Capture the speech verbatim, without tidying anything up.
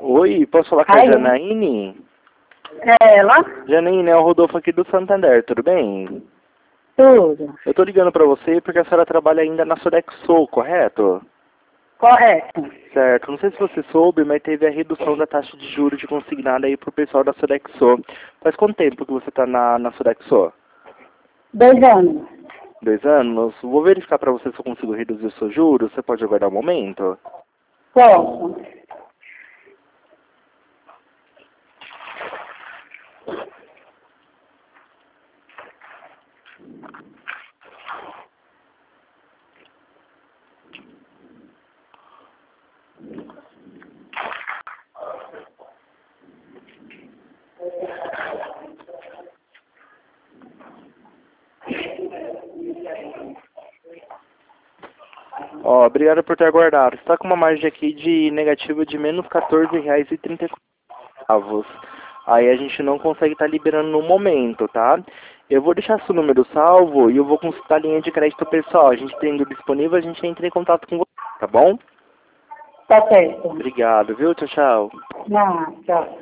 Oi, posso falar com a Alô? Janaíne? É ela? Janaíne, é o Rodolfo aqui do Santander, tudo bem? Tudo. Eu tô ligando pra você porque a senhora trabalha ainda na Sodexo, correto? Correto. Certo, não sei se você soube, mas teve a redução da taxa de juros de consignada aí pro pessoal da Sodexo. Faz quanto tempo que você tá na, na Sodexo? Dois anos. Dois anos? Vou verificar pra você se eu consigo reduzir os seus juros, você pode aguardar um momento? Posso. Ó, obrigado por ter aguardado. Você tá com uma margem aqui de negativa de menos quatorze reais e trinta e quatro centavos. Aí a gente não consegue estar liberando no momento, tá? Eu vou deixar seu número salvo e eu vou consultar a linha de crédito pessoal. A gente tendo disponível, a gente entra em contato com você, tá bom? Tá certo. Obrigado, viu? Tchau, tchau. Não, tchau.